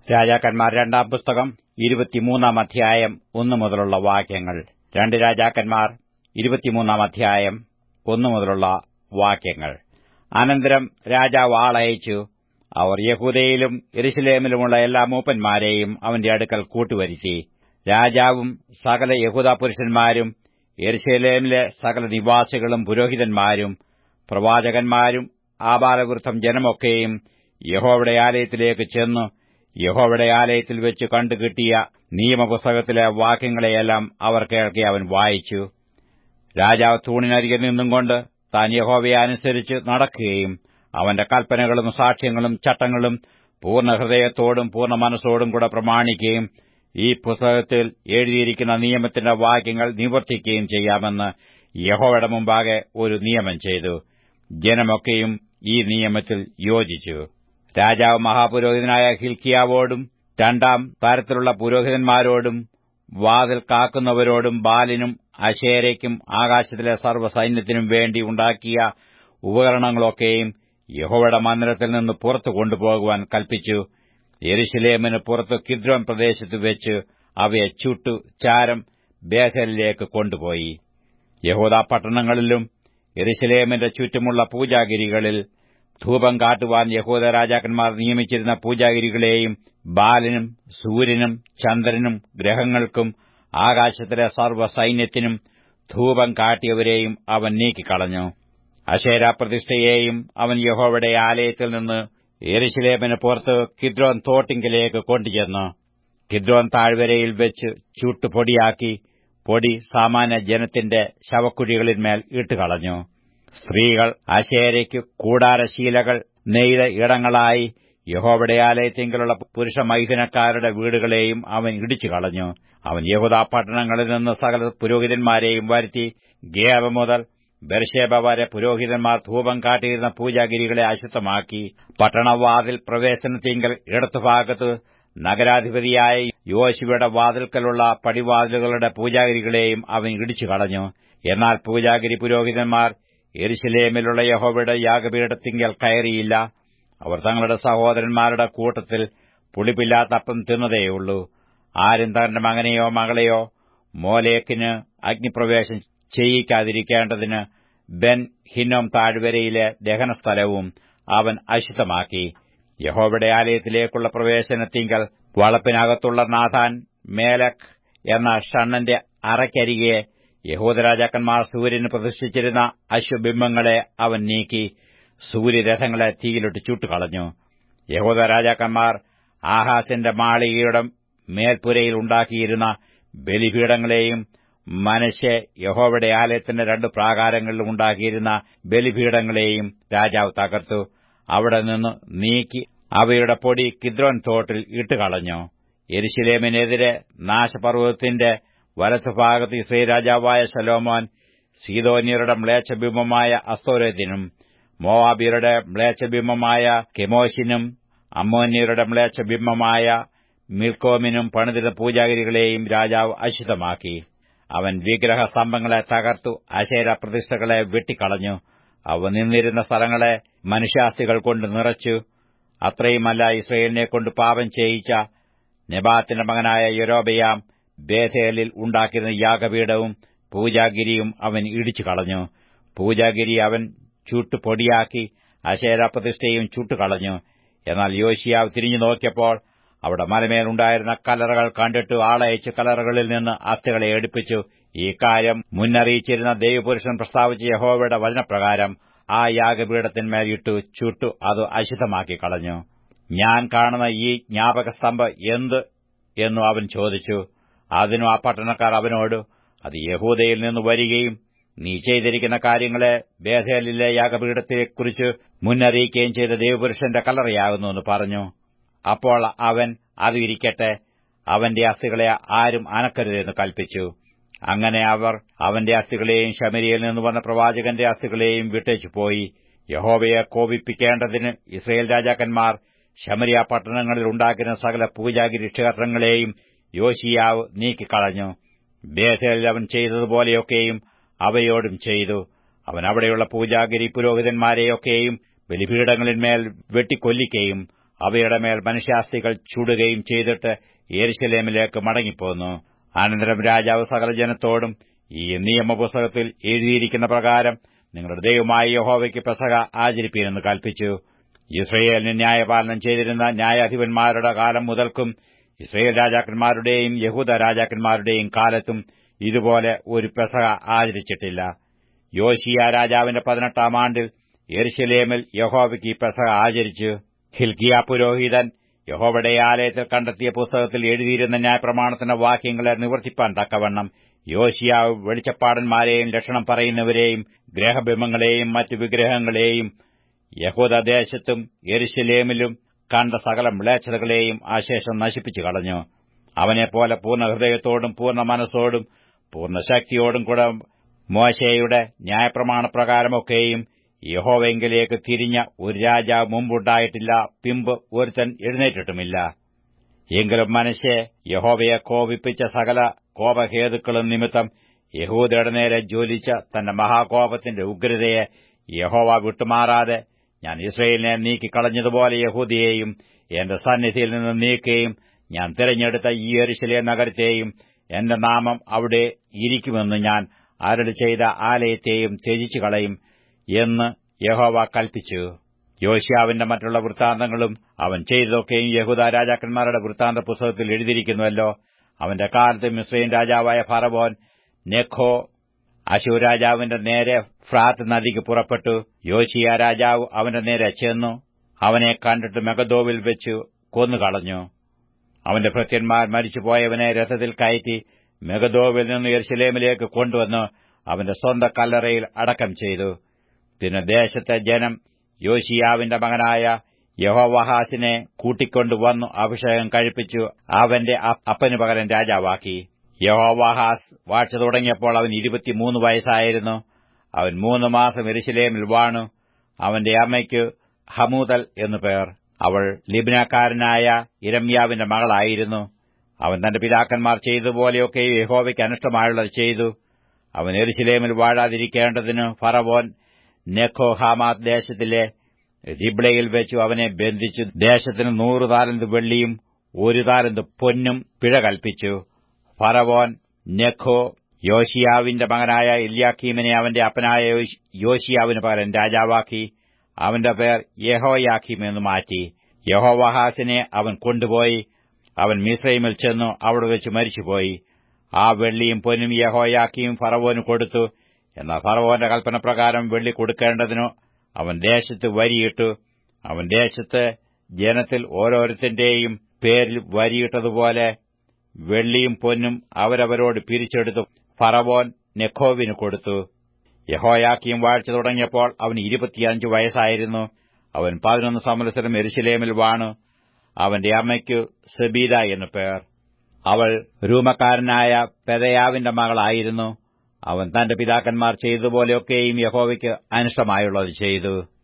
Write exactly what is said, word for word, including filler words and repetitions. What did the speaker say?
രാജാക്കന്മാർ രണ്ടാം പുസ്തകം ഇരുപത്തിമൂന്നാം അധ്യായം ഒന്നു മുതലുള്ള വാക്യങ്ങൾ. രണ്ട് രാജാക്കന്മാർ ഇരുപത്തിമൂന്നാം അധ്യായം ഒന്നു മുതലുള്ള വാക്യങ്ങൾ. അനന്തരം രാജാവ് ആളയച്ചു. അവർ യഹൂദയിലും യെരൂശലേമിലുമുള്ള എല്ലാ മൂപ്പന്മാരെയും അവന്റെ അടുക്കൽ കൂട്ടിവരുത്തി. രാജാവും സകല യഹൂദാ പുരുഷന്മാരും യെരൂശലേമിലെ സകല നിവാസികളും പുരോഹിതന്മാരും പ്രവാചകന്മാരും ആബാലവൃദ്ധം ജനമൊക്കെയും യഹോവയുടെ ആലയത്തിലേക്ക് ചെന്നു യഹോവയുടെ ആലയത്തിൽ വെച്ച് കണ്ടുകിട്ടിയ നിയമപുസ്തകത്തിലെ വാക്യങ്ങളെയെല്ലാം അവർ കേൾക്കെ അവൻ വായിച്ചു. രാജാവ് തൂണിനരികെ നിന്നുംകൊണ്ട് താൻ യഹോവയെ അനുസരിച്ച് നടക്കുകയും അവന്റെ കൽപ്പനകളും സാക്ഷ്യങ്ങളും ചട്ടങ്ങളും പൂർണ്ണ ഹൃദയത്തോടും പൂർണ്ണ മനസ്സോടും കൂടെ പ്രമാണിക്കുകയും ഈ പുസ്തകത്തിൽ എഴുതിയിരിക്കുന്ന നിയമത്തിന്റെ വാക്യങ്ങൾ നിവർത്തിക്കുകയും ചെയ്യാമെന്ന് യഹോവയുടെ മുമ്പാകെ ഒരു നിയമം ചെയ്തു. ജനമൊക്കെയും ഈ നിയമത്തിൽ യോജിച്ചു. രാജാവ് മഹാപുരോഹിതനായ ഹില്ക്കീയാവോടും രണ്ടാം തരത്തിലുള്ള പുരോഹിതന്മാരോടും വാതിൽ കാക്കുന്നവരോടും ബാലിനും അശേരയ്ക്കും ആകാശത്തിലെ സർവ്വസൈന്യത്തിനും വേണ്ടി ഉണ്ടാക്കിയ ഉപകരണങ്ങളൊക്കെയും യഹോവയുടെ മന്ദിരത്തിൽ നിന്ന് പുറത്തു കൊണ്ടുപോകുവാൻ കൽപ്പിച്ചു. യെരൂശലേമിന് പുറത്ത് കിദ്രോൻ പ്രദേശത്ത് വെച്ച് അവയെ ചുട്ടു ചാരം ബേഥേലിലേക്ക് കൊണ്ടുപോയി. യഹൂദാ പട്ടണങ്ങളിലും യെരൂശലേമിന്റെ ചുറ്റുമുള്ള പൂജാഗിരികളിൽ ധൂപം കാട്ടുവാൻ യഹൂദ രാജാക്കന്മാർ നിയമിച്ചിരുന്ന പൂജാഗിരികളെയും ബാലിനും സൂര്യനും ചന്ദ്രനും ഗ്രഹങ്ങൾക്കും ആകാശത്തിലെ സർവ്വസൈന്യത്തിനും ധൂപം കാട്ടിയവരെയും അവൻ നീക്കിക്കളഞ്ഞു. അശേരാപ്രതിഷ്ഠയെയും അവൻ യഹോവയുടെ ആലയത്തിൽ നിന്ന് യെരൂശലേമിന് പുറത്ത് കിദ്രോൻ തോട്ടിങ്കലേക്ക് കൊണ്ടുചെന്നു കിദ്രോൻ താഴ്വരയിൽ വെച്ച് ചുട്ടുപൊടിയാക്കി പൊടി സാമാന്യ ജനത്തിന്റെ ശവക്കുഴികളിന്മേൽ ഇട്ടുകളഞ്ഞു. സ്ത്രീകൾ അശേരയ്ക്ക് കൂടാരശീലകൾ നെയ്ത ഇടങ്ങളായി യഹോവയുടെ ആലയത്തിങ്കലുള്ള പുരുഷമൈഥുനക്കാരുടെ വീടുകളെയും അവൻ ഇടിച്ചുകളഞ്ഞു. അവൻ യഹൂദാ പട്ടണങ്ങളിൽ നിന്ന് സകല പുരോഹിതന്മാരെയും വരുത്തി ഗേബ മുതൽ ബെർശേബ വരെ പുരോഹിതന്മാർ ധൂപം കാട്ടിയിരുന്ന പൂജാഗിരികളെ അശുദ്ധമാക്കി. പട്ടണവാതിൽ പ്രവേശനത്തിങ്കൽ ഇടത്തുഭാഗത്ത് നഗരാധിപതിയായ യോശുവയുടെ വാതിൽക്കലുള്ള പടിവാതിലുകളുടെ പൂജാഗിരികളെയും അവൻ ഇടിച്ചുകളഞ്ഞു. എന്നാൽ പൂജാഗിരി പുരോഹിതന്മാർ യെരൂശലേമിലുള്ള യഹോവയുടെ യാഗപീഠത്തിങ്കൽ കയറിയില്ല. അവർ തങ്ങളുടെ സഹോദരന്മാരുടെ കൂട്ടത്തിൽ പുളിപ്പില്ലാത്ത അപ്പം തിന്നതേയുള്ളൂ. ആരും തന്റെ മകനെയോ മകളെയോ മോലേക്കിന് അഗ്നിപ്രവേശം ചെയ്യിക്കാതിരിക്കേണ്ടതിന് ബെൻ ഹിന്നോം താഴ്വരയിലെ ദഹനസ്ഥലവും അവൻ അശുദ്ധമാക്കി. യഹോവയുടെ ആലയത്തിലേക്കുള്ള പ്രവേശനത്തിങ്കൽ വളപ്പിനകത്തുള്ള നാഥാൻ മേലക് എന്ന ഷണ്ണന്റെ അറയ്ക്കരികെ യഹൂദരാജാക്കന്മാർ സൂര്യന് പ്രതിഷ്ഠിച്ചിരുന്ന അശ്വബിംബങ്ങളെ അവൻ നീക്കി സൂര്യരഥങ്ങളെ തീയിലിട്ട് ചുട്ടുകളഞ്ഞു. യഹൂദ രാജാക്കന്മാർ ആഹാസിന്റെ മാളികയുടെ മേൽപ്പുരയിൽ ഉണ്ടാക്കിയിരുന്ന ബലിപീഠങ്ങളെയും മനശ്ശെ യഹോവയുടെ ആലയത്തിന്റെ രണ്ട് പ്രാകാരങ്ങളിലും ഉണ്ടാക്കിയിരുന്ന ബലിപീഠങ്ങളെയും രാജാവ് തകർത്തു. അവിടെ നിന്ന് നീക്കി അവയുടെ പൊടി കിദ്രോൻ തോട്ടിൽ ഇട്ടുകളഞ്ഞു. യെരൂശലേമിനെതിരെ നാശപർവ്വതത്തിന്റെ വലത്തുഭാഗത്ത് യിസ്രായേൽ രാജാവായ ശലോമോൻ സീദോന്യരുടെ മ്ലേച്ഛബിംബമായ അസ്തോരത്തിനും മോവാബ്യരുടെ മ്ലേച്ഛബിംബമായ കെമോശിനും അമ്മോന്യരുടെ മ്ലേച്ഛബിംബമായ മിൽക്കോമിനും പണിതിരുന്ന പൂജാഗിരികളെയും രാജാവ് അശുദ്ധമാക്കി. അവൻ വിഗ്രഹസ്തംഭങ്ങളെ തകർത്തു അശേര പ്രതിഷ്ഠകളെ വെട്ടിക്കളഞ്ഞു. അവ നിന്നിരുന്ന സ്ഥലങ്ങളെ മനുഷ്യാസ്ഥികൾ കൊണ്ട് നിറച്ചു. അത്രയുമല്ല, ഇസ്രായേലിനെക്കൊണ്ട് പാപം ചെയ്യിച്ച നെബാത്തിന്റെ മകനായ യൊരോബെയാം ബേഥേലിൽ ഉണ്ടാക്കിയിരുന്ന യാഗപീഠവും പൂജാഗിരിയും അവൻ ഇടിച്ചുകളഞ്ഞു. പൂജാഗിരി അവൻ ചുട്ടുപൊടിയാക്കി അശേര പ്രതിഷ്ഠയും ചുട്ടുകളഞ്ഞു. എന്നാൽ യോശിയാവ് തിരിഞ്ഞു നോക്കിയപ്പോൾ അവിടെ മലമേലുണ്ടായിരുന്ന കല്ലറകൾ കണ്ടിട്ട് ആളയച്ച് കല്ലറകളിൽ നിന്ന് അസ്ഥികളെ എടുപ്പിച്ചു. ഈ കാര്യം മുന്നറിയിച്ചിരുന്ന ദൈവപുരുഷൻ പ്രസ്താവിച്ച യഹോവയുടെ വചനപ്രകാരം ആ യാഗപീഠത്തിന്മേൽ ഇട്ടു ചുട്ടു അത് അശുദ്ധമാക്കി കളഞ്ഞു. ഞാൻ കാണുന്ന ഈ ജ്ഞാപകസ്തംഭം എന്ത് എന്നു അവൻ ചോദിച്ചു. അതിനും ആ പട്ടണക്കാർ അവനോട്, അത് യഹൂദയിൽ നിന്ന് വരികയും നീ ചെയ്തിരിക്കുന്ന കാര്യങ്ങളെ ബേഥേലിലെ യാഗപീഠത്തെക്കുറിച്ച് മുന്നറിയിക്കുകയും ചെയ്ത ദൈവപുരുഷന്റെ കല്ലറയാകുന്നുവെന്ന് പറഞ്ഞു. അപ്പോൾ അവൻ അത് ഇരിക്കട്ടെ, അവന്റെ അസ്ഥികളെ ആരും അനക്കരുതെന്ന് കൽപ്പിച്ചു. അങ്ങനെ അവർ അവന്റെ അസ്ഥികളെയും ശമര്യയിൽ നിന്ന് വന്ന പ്രവാചകന്റെ അസ്ഥികളെയും വിട്ടേച്ചുപോയി. യഹോവയെ കോപിപ്പിക്കേണ്ടതിന് ഇസ്രായേൽ രാജാക്കന്മാർ ശമര്യ പട്ടണങ്ങളിൽ ഉണ്ടാക്കിയ സകല പൂജാഗിരി ക്ഷേത്രങ്ങളെയും യോശിയാവ് നീക്കിക്കളഞ്ഞു. ബേഥേലിൽ അവൻ ചെയ്തതുപോലെയൊക്കെയും അവയോടും ചെയ്തു. അവൻ അവിടെയുള്ള പൂജാഗിരി പുരോഹിതന്മാരെയൊക്കെയും ബലിപീഠങ്ങളിന്മേൽ വെട്ടിക്കൊല്ലിക്കുകയും അവയുടെ മേൽ മനുഷ്യാസ്ഥികൾ ചുടുകയും ചെയ്തിട്ട് യെരൂശലേമിലേക്ക് മടങ്ങിപ്പോന്നു. അനന്തരം രാജാവ് സകല ജനത്തോടും, ഈ നിയമപുസ്തകത്തിൽ എഴുതിയിരിക്കുന്ന പ്രകാരം നിങ്ങളുടെ ദൈവമായ യഹോവയ്ക്ക് പെസഹ ആചരിപ്പീനെന്ന് കൽപ്പിച്ചു. യിസ്രായേലിന് ന്യായപാലനം ചെയ്തിരുന്ന ന്യായാധിപന്മാരുടെ കാലം മുതൽക്കും യിസ്രായേൽ രാജാക്കന്മാരുടെയും യഹൂദ രാജാക്കന്മാരുടെയും കാലത്തും ഇതുപോലെ ഒരു പെസഹ ആചരിച്ചിട്ടില്ല. യോശീയ രാജാവിന്റെ പതിനെട്ടാം ആണ്ടിൽ യെരൂശലേമിൽ യഹോവയ്ക്ക് ഈ പെസഹ ആചരിച്ചു. ഹില്ക്കീയ പുരോഹിതൻ യഹോവയുടെ ആലയത്തിൽ കണ്ടെത്തിയ പുസ്തകത്തിൽ എഴുതിയിരുന്ന ന്യായപ്രമാണത്തിന്റെ വാക്യങ്ങളെ നിവർത്തിപ്പാൻ തക്കവണ്ണം യോശീയാവ് വെളിച്ചപ്പാടന്മാരെയും ലക്ഷണം പറയുന്നവരെയും ഗ്രഹബിംബങ്ങളെയും മറ്റു വിഗ്രഹങ്ങളെയും യഹൂദദേശത്തും യെരൂശലേമിലും കണ്ട സകല മ്ലേച്ഛതകളെയും അശേഷം നശിപ്പിച്ചു കളഞ്ഞു. അവനെപ്പോലെ പൂർണ്ണ ഹൃദയത്തോടും പൂർണ്ണ മനസ്സോടും പൂർണ്ണ ശക്തിയോടും കൂടെ മോശെയുടെ ന്യായപ്രമാണപ്രകാരമൊക്കെയും യഹോവയെങ്കിലേക്ക് തിരിഞ്ഞ ഒരു രാജാവ് മുമ്പുണ്ടായിട്ടില്ല, പിമ്പ് ഒരുത്തൻ എഴുന്നേറ്റിട്ടുമില്ല. എങ്കിലും മനശ്ശെ യഹോവയെ കോപിപ്പിച്ച സകല കോപഹേതുക്കളും നിമിത്തം യഹൂദയുടെ നേരെ ജ്വലിച്ച തന്റെ മഹാകോപത്തിന്റെ ഉഗ്രതയെ യഹോവ വിട്ടുമാറാതെ, ഞാൻ ഇസ്രായേലിനെ നീക്കിക്കളഞ്ഞതുപോലെ യഹൂദയെയും എന്റെ സന്നിധിയിൽ നിന്ന് നീക്കുകയും ഞാൻ തിരഞ്ഞെടുത്ത ഈ യെരൂശലേം നഗരത്തെയും എന്റെ നാമം അവിടെ ഇരിക്കുമെന്ന് ഞാൻ അരുളി ചെയ്ത ആലയത്തെയും ത്യജിച്ചു കളയും എന്ന് യഹോവ കൽപ്പിച്ചു. യോശീയാവിന്റെ മറ്റുള്ള വൃത്താന്തങ്ങളും അവൻ ചെയ്തതൊക്കെയും യഹൂദ രാജാക്കന്മാരുടെ വൃത്താന്ത പുസ്തകത്തിൽ എഴുതിയിരിക്കുന്നുവല്ലോ. അവന്റെ കാലത്ത് മിസ്രയീം രാജാവായ ഫറവോൻ നെഖോ അശ്ശൂർ രാജാവിന്റെ നേരെ ഫ്രാത്ത് നദിക്ക് പുറപ്പെട്ടു. യോശീയ രാജാവ് അവന്റെ നേരെ ചെന്നു അവനെ കണ്ടിട്ട് മെഗദോവിൽ വെച്ച് കൊന്നുകളഞ്ഞു. അവന്റെ ഭൃത്യന്മാർ മരിച്ചുപോയവനെ രഥത്തിൽ കയറ്റി മെഗദോവിൽ നിന്ന് യെരൂശലേമിലേക്ക് കൊണ്ടുവന്ന് അവന്റെ സ്വന്തം കല്ലറയിൽ അടക്കം ചെയ്തു. പിന്നെ ദേശത്തെ ജനം യോശീയാവിന്റെ മകനായ യഹോവാഹാസിനെ കൂട്ടിക്കൊണ്ടുവന്നു അഭിഷേകം കഴിപ്പിച്ചു അവന്റെ അപ്പന് പകരം രാജാവാക്കി. യഹോവാഹാസ് വാഴ്ച തുടങ്ങിയപ്പോൾ അവൻ ഇരുപത്തിമൂന്ന് വയസ്സായിരുന്നു. അവൻ മൂന്ന് മാസം യെരൂശലേമിൽ വാണു. അവന്റെ അമ്മയ്ക്ക് ഹമൂതൽ എന്നു പേർ. അവൾ ലിബ്നക്കാരനായ യിരെമ്യാവിന്റെ മകളായിരുന്നു. അവൻ തന്റെ പിതാക്കന്മാർ ചെയ്തതുപോലെയൊക്കെ യഹോവയ്ക്ക് അനിഷ്ടമായുള്ളത് ചെയ്തു. അവൻ യെരൂശലേമിൽ വാഴാതിരിക്കേണ്ടതിന് ഫറവോൻ നെഖോ ഹമാത്ത് ദേശത്തിലെ റിബ്ലയിൽ വെച്ചു അവനെ ബന്ധിച്ചു ദേശത്തിന് നൂറ് താലന്ത് വെള്ളിയും ഒരു താലന്ത് പൊന്നും പിഴ കൽപ്പിച്ചു. ഫറവോൻ നെഖോ യോശീയാവിന്റെ മകനായ എല്യാക്കീമിനെ അവന്റെ അപ്പനായ യോശീയാവിന് പകരം രാജാവാക്കി. അവന്റെ പേർ യഹോയാക്കീം എന്ന് മാറ്റി. യഹോവാഹാസിനെ അവൻ കൊണ്ടുപോയി. അവൻ മിസ്രയീമിൽ ചെന്നു അവിടെ വെച്ച് മരിച്ചുപോയി. ആ വെള്ളിയും പൊന്നും യഹോയാക്കീം ഫറവോന് കൊടുത്തു. എന്നാൽ ഫറവോന്റെ കൽപ്പനപ്രകാരം വെള്ളി കൊടുക്കേണ്ടതിനു അവൻ ദേശത്ത് വരിയിട്ടു. അവൻ ദേശത്ത് ജനത്തിൽ ഓരോരുത്തന്റെയും പേരിൽ വരിയിട്ടതുപോലെ വെള്ളിയും പൊന്നും അവരവരോട് പിരിച്ചെടുത്തു ഫറവോൻ നെഖോവിന് കൊടുത്തു. യഹോയാക്കീം വാഴ്ച തുടങ്ങിയപ്പോൾ അവന് ഇരുപത്തിയഞ്ച് വയസ്സായിരുന്നു. അവൻ പതിനൊന്ന് സംവത്സരം യെരൂശലേമിൽ വാണു. അവന്റെ അമ്മയ്ക്ക് സെബീദ എന്നു പേർ. അവൾ രൂമക്കാരനായ പെദയാവിന്റെ മകളായിരുന്നു. അവൻ തന്റെ പിതാക്കന്മാർ ചെയ്തതുപോലെയൊക്കെയും യഹോവയ്ക്ക് അനിഷ്ടമായുള്ളത് ചെയ്തു.